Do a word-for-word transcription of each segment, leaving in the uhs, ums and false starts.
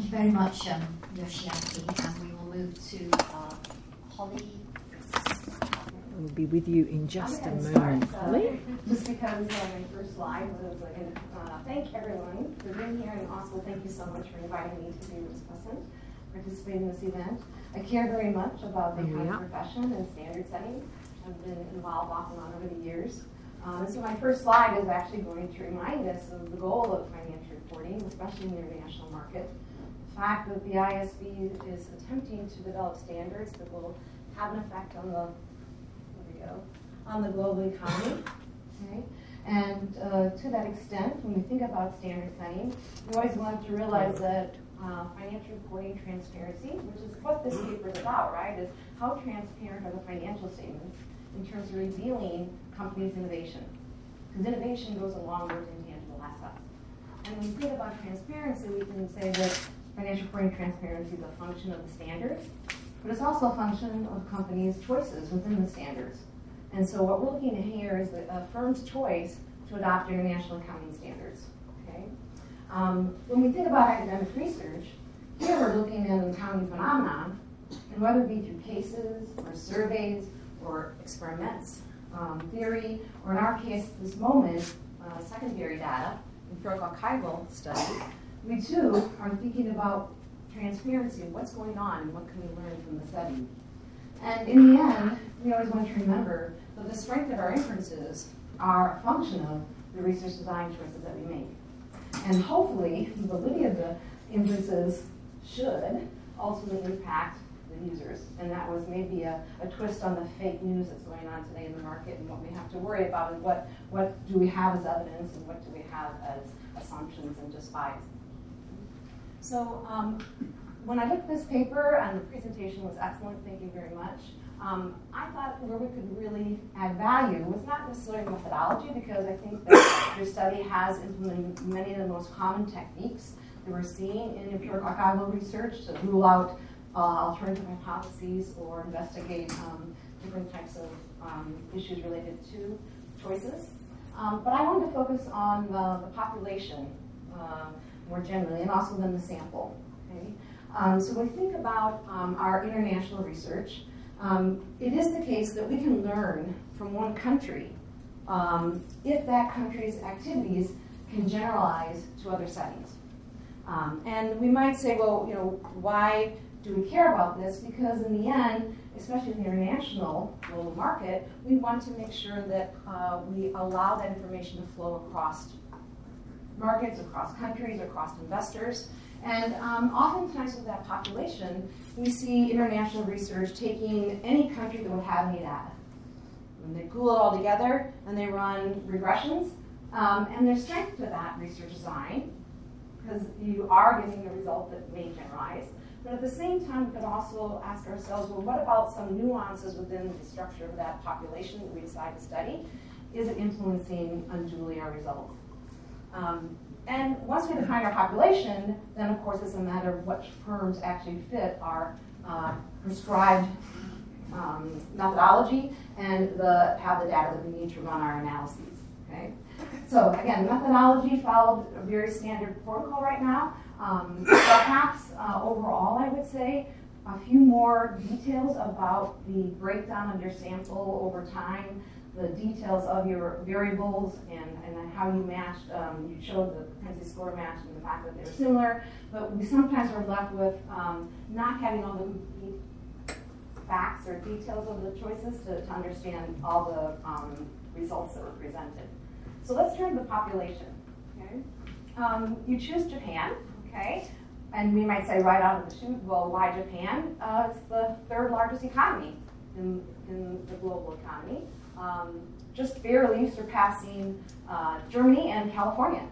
you very much, um, Yoshiaki, and we will move to uh, Holly. We'll be with you in just a moment, start, Holly. Uh, just because uh, my first slide was uh, going to uh, thank everyone for being here, and also thank you so much for inviting me to be a discussant, participate in this event. I care very much about the accounting profession and standard setting. I've been involved off and on over the years. Um, and so my first slide is actually going to remind us of the goal of financial reporting, especially in the international market. The fact that the I S B is attempting to develop standards that will have an effect on the, there we go, on the global economy. Okay? And uh, to that extent, when we think about standard setting, we always want to realize that uh, financial reporting transparency, which is what this paper is about, right, is how transparent are the financial statements in terms of revealing companies' innovation. Because innovation goes along with intangible assets. And when we think about transparency, we can say that financial reporting transparency is a function of the standards, but it's also a function of companies' choices within the standards. And so what we're looking at here is the, a firm's choice to adopt international accounting standards. Okay? Um, when we think about academic research, here we're looking at an accounting phenomenon, and whether it be through cases or surveys or experiments, um, theory, or in our case, this moment, uh, secondary data, the Empirical study, we too are thinking about transparency of what's going on and what can we learn from the study. And in the end, we always want to remember that the strength of our inferences are a function of the research design choices that we make. And hopefully, the validity of the inferences should ultimately impact the users. And that was maybe a, a twist on the fake news that's going on today in the market, and what we have to worry about is what, what do we have as evidence and what do we have as assumptions and just bias. So um, when I looked at this paper, and the presentation was excellent, thank you very much, um, I thought where we could really add value was not necessarily methodology, because I think that your study has implemented many of the most common techniques that we're seeing in empirical archival research to rule out uh, alternative hypotheses or investigate um, different types of um, issues related to choices. Um, but I wanted to focus on the, the population uh, more generally, and also then the sample. Okay? Um, so when we think about um, our international research, um, it is the case that we can learn from one country um, if that country's activities can generalize to other settings. Um, and we might say, well, you know, why do we care about this? Because in the end, especially in the international global market, we want to make sure that uh, we allow that information to flow across markets, across countries, across investors. And um, oftentimes with that population, we see international research taking any country that would have any data. And they pool it all together, and they run regressions. Um, and there's strength to that research design, because you are getting a result that may generalize. But at the same time, we could also ask ourselves, well, what about some nuances within the structure of that population that we decide to study? Is it influencing unduly our results? Um, and once we define our population, then of course it's a matter of which firms actually fit our uh, prescribed um, methodology and the, have the data that we need to run our analyses. Okay? So again, methodology followed a very standard protocol right now. Um, perhaps uh, overall, I would say a few more details about the breakdown of your sample over time, the details of your variables, and, and then how you matched, um, you showed the propensity score match and the fact that they were similar, but we sometimes are left with um, not having all the facts or details of the choices to, to understand all the um, results that were presented. So let's turn to the population. Okay? Um, you choose Japan, okay? And we might say right out of the chute, well, why Japan? Uh, it's the third largest economy in, in the global economy. Um, just barely surpassing uh, Germany and California.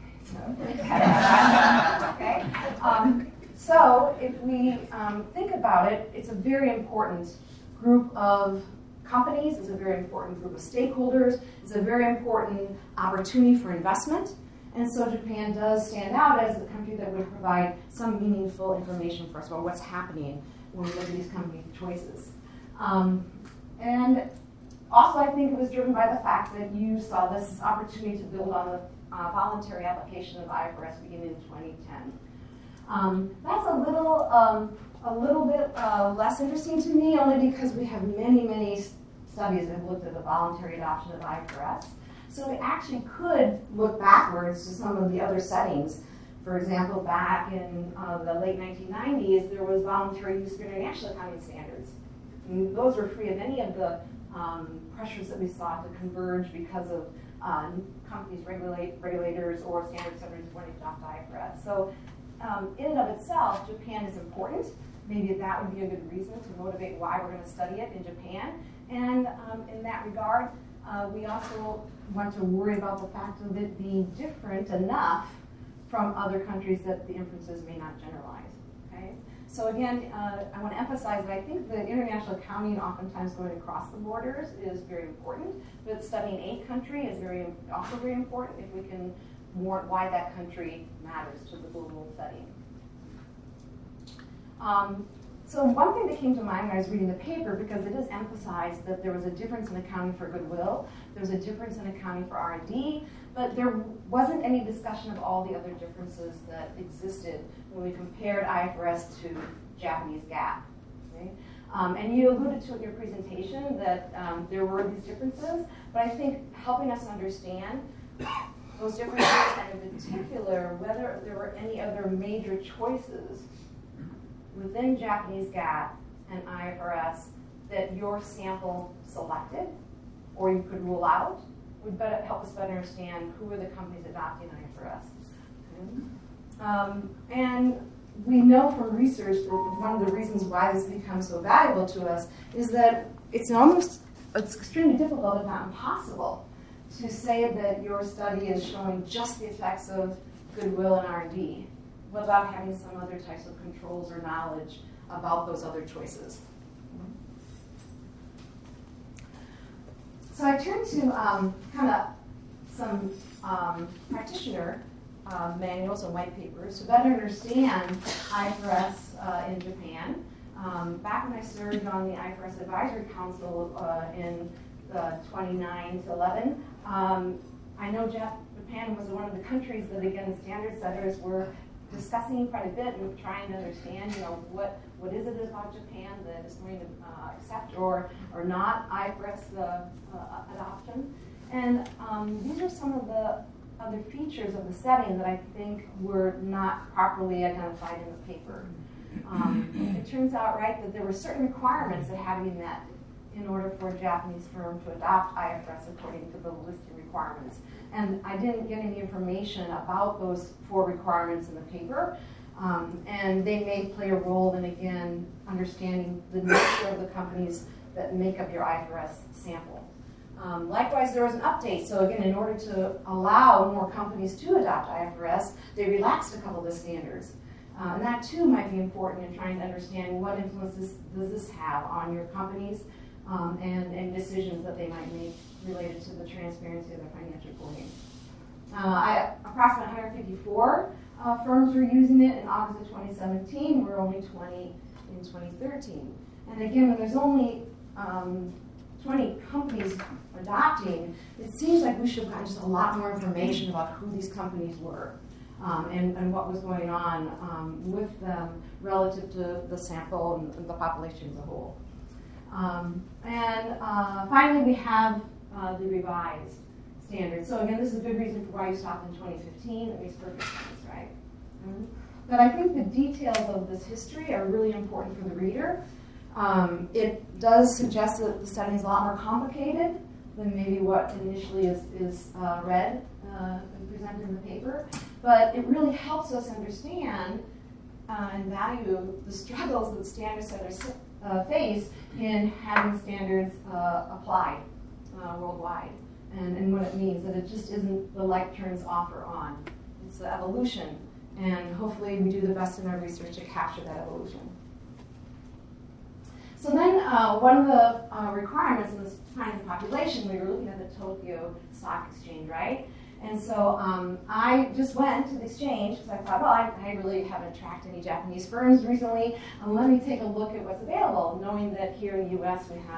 Okay. Um, so if we um, think about it, it's a very important group of companies, it's a very important group of stakeholders, it's a very important opportunity for investment. And so Japan does stand out as the country that would provide some meaningful information for us about what's happening when we look at these company choices. Um, and Also, I think it was driven by the fact that you saw this opportunity to build on the uh, voluntary application of I F R S beginning in twenty ten. Um, that's a little, um, a little bit uh, less interesting to me, only because we have many, many studies that have looked at the voluntary adoption of I F R S. So we actually could look backwards to some of the other settings. For example, back in uh, the late nineteen nineties, there was voluntary use of international accounting standards. And those were free of any of the um, pressures that we saw to converge because of uh, companies, regulate, regulators, or standard setters wanting to adopt I F R S. So um, in and of itself, Japan is important. Maybe that would be a good reason to motivate why we're going to study it in Japan. And um, in that regard, uh, we also want to worry about the fact of it being different enough from other countries that the inferences may not generalize. Okay? So again, uh, I want to emphasize that I think the international accounting, oftentimes going across the borders, is very important. But studying a country is very also very important if we can warrant why that country matters to the global setting. Um, so one thing that came to mind when I was reading the paper, because it is emphasized that there was a difference in accounting for goodwill, there was a difference in accounting for R and D, but there wasn't any discussion of all the other differences that existed when we compared I F R S to Japanese GAAP. Okay? Um, and you alluded to in your presentation that um, there were these differences, but I think helping us understand those differences, and in particular, whether there were any other major choices within Japanese GAAP and I F R S that your sample selected, or you could rule out, would better help us better understand who are the companies adopting I F R S. Okay. Um, and we know from research that one of the reasons why this becomes so valuable to us is that it's almost, it's extremely difficult, if not impossible, to say that your study is showing just the effects of goodwill and R and D without having some other types of controls or knowledge about those other choices. So I turned to um, kind of some um, practitioner uh, manuals and white papers to better understand I F R S uh, in Japan. Um, back when I served on the I F R S Advisory Council uh, in uh, twenty-nine to eleven, um, I know Jap- Japan was one of the countries that, again, standard setters were discussing quite a bit and trying to understand, you know, what, what is it about Japan that is going to uh, accept or, or not I F R S uh, uh, adoption. And um, these are some of the other features of the setting that I think were not properly identified in the paper. Um, it turns out, right, that there were certain requirements that had to be met in order for a Japanese firm to adopt I F R S according to the listing requirements. And I didn't get any information about those four requirements in the paper. Um, and they may play a role in, again, understanding the nature of the companies that make up your I F R S sample. Um, likewise, there was an update. So again, in order to allow more companies to adopt I F R S, they relaxed a couple of the standards. Uh, and that, too, might be important in trying to understand what influences does this have on your companies um, and, and decisions that they might make related to the transparency of their financial reporting. Uh, I, approximately one hundred fifty-four uh, firms were using it in August of twenty seventeen. We're only twenty in twenty thirteen. And again, when there's only um, twenty companies adopting, it seems like we should have gotten just a lot more information about who these companies were um, and, and what was going on um, with them relative to the sample and, and the population as a whole. Um, and uh, finally, we have uh, the revised standards. So again, this is a good reason for why you stopped in twenty fifteen. It makes perfect sense, right? Mm-hmm. But I think the details of this history are really important for the reader. Um, it does suggest that the study is a lot more complicated than maybe what initially is, is uh, read uh, and presented in the paper. But it really helps us understand uh, and value the struggles that standard setters uh, face in having standards uh, applied uh, worldwide. And, and what it means, that it just isn't the light turns off or on. It's the evolution. And hopefully we do the best in our research to capture that evolution. So then uh, one of the uh, requirements in this kind of population, we were looking at the Tokyo Stock Exchange, right? And so um, I just went to the exchange because I thought, well, I, I really haven't tracked any Japanese firms recently. Um, let me take a look at what's available, knowing that here in the U S we have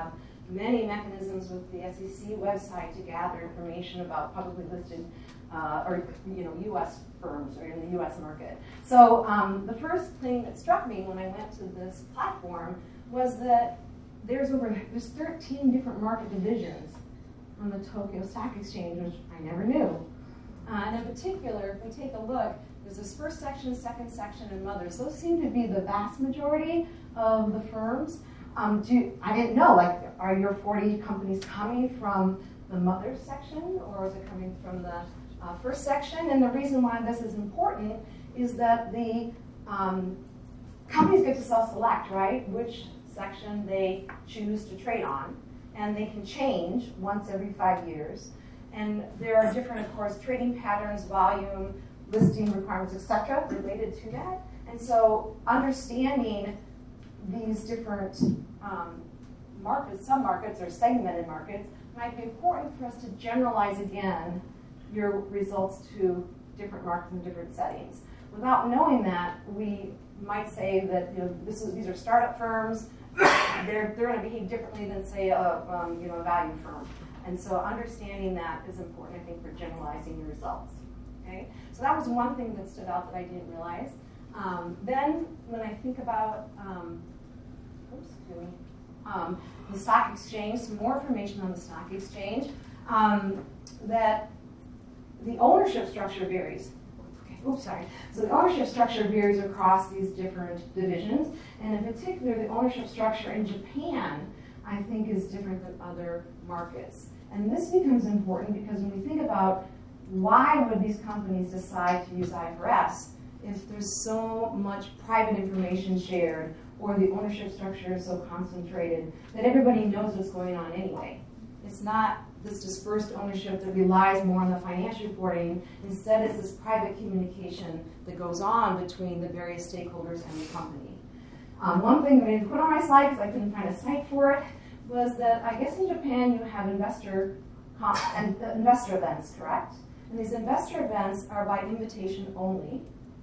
many mechanisms with the S E C website to gather information about publicly listed uh, or you know U S firms or in the U S market. So um, the first thing that struck me when I went to this platform was that there's over there's thirteen different market divisions on the Tokyo Stock Exchange, which I never knew. Uh, and in particular, if we take a look, there's this first section, second section, and mothers. Those seem to be the vast majority of the firms. Um, do, I didn't know, like, are your forty companies coming from the mothers section, or is it coming from the uh, first section? And the reason why this is important is that the um, companies get to self-select, right, which section they choose to trade on, and they can change once every five years. And there are different, of course, trading patterns, volume, listing requirements, et cetera, related to that. And so understanding these different um, markets, sub-markets or segmented markets, might be important for us to generalize again your results to different markets and different settings. Without knowing that, we might say that you know, this is, these are startup firms. They're, they're going to behave differently than, say, a, um, you know, a value firm. And so understanding that is important, I think, for generalizing your results. Okay? So that was one thing that stood out that I didn't realize. Um, then when I think about um, oops, excuse me, um, the stock exchange, some more information on the stock exchange, um, that the ownership structure varies. Oops, sorry. So the ownership structure varies across these different divisions, and in particular, the ownership structure in Japan, I think, is different than other markets. And this becomes important because when we think about why would these companies decide to use I F R S if there's so much private information shared or the ownership structure is so concentrated that everybody knows what's going on anyway. It's not this dispersed ownership that relies more on the financial reporting. Instead, it's this private communication that goes on between the various stakeholders and the company. Um, one thing that I didn't put on my slide because I couldn't find a site for it was that I guess in Japan you have investor and uh, investor events, correct? And these investor events are by invitation only.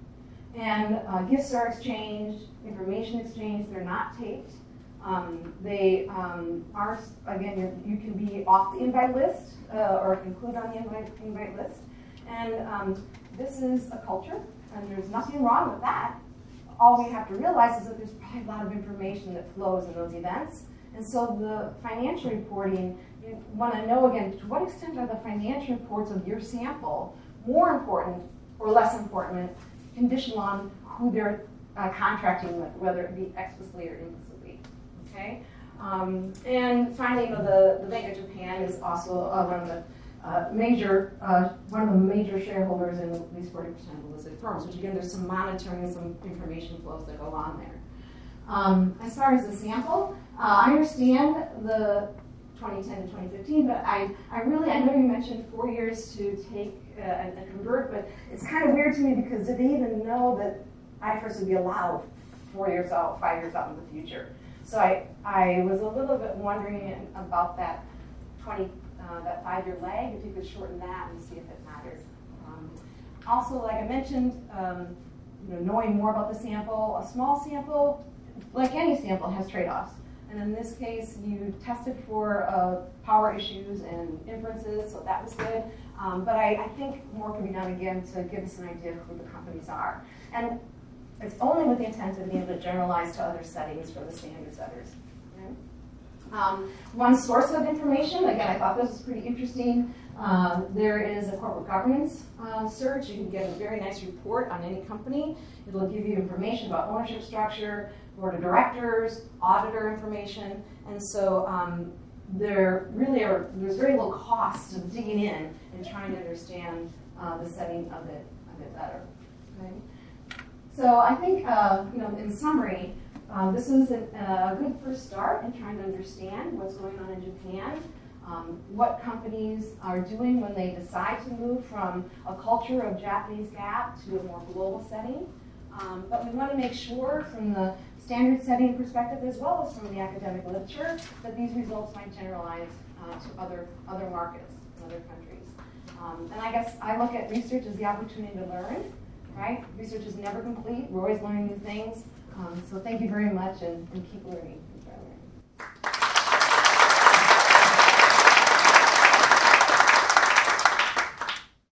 And uh, gifts are exchanged, information exchanged, they're not taped. Um, they um, are, again, you can be off the invite list uh, or include on the invite, invite list. And um, this is a culture, and there's nothing wrong with that. All we have to realize is that there's probably a lot of information that flows in those events. And so the financial reporting, you want to know, again, to what extent are the financial reports of your sample more important or less important, conditional on who they're uh, contracting with, whether it be explicitly or implicitly. Okay? Um, and finally, you know, the, the Bank of Japan is also uh, one of the uh, major uh, one of the major shareholders in at least forty percent of the listed firms, which again, there's some monitoring and some information flows that go on there. Um, as far as the sample, uh, I understand the twenty ten to twenty fifteen, but I, I really, I know you mentioned four years to take uh, and, and convert, but it's kind of weird to me because did they even know that I F R S would be allowed four years out, five years out in the future? So I, I was a little bit wondering about that twenty, uh, that five-year lag, if you could shorten that and see if it matters. Um, also, like I mentioned, um, you know, knowing more about the sample, a small sample, like any sample, has trade-offs. And in this case, you tested for uh, power issues and inferences, so that was good. Um, but I, I think more can be done again to give us an idea of who the companies are. And it's only with the intent of being able to generalize to other settings for the standard setters. Okay? Um, one source of information, again, I thought this was pretty interesting. Uh, there is a corporate governance uh, search. You can get a very nice report on any company. It'll give you information about ownership structure, board of directors, auditor information, and so um, there really are, there's very little cost of digging in and trying to understand uh, the setting of it a bit better. Okay? So I think, uh, you know, in summary, um, this is a, a good first start in trying to understand what's going on in Japan, um, what companies are doing when they decide to move from a culture of Japanese GAAP to a more global setting. Um, but we want to make sure from the standard setting perspective as well as from the academic literature that these results might generalize uh, to other, other markets in other countries. Um, and I guess I look at research as the opportunity to learn, right? Research is never complete. We're always learning new things. Um, so thank you very much and, and keep learning.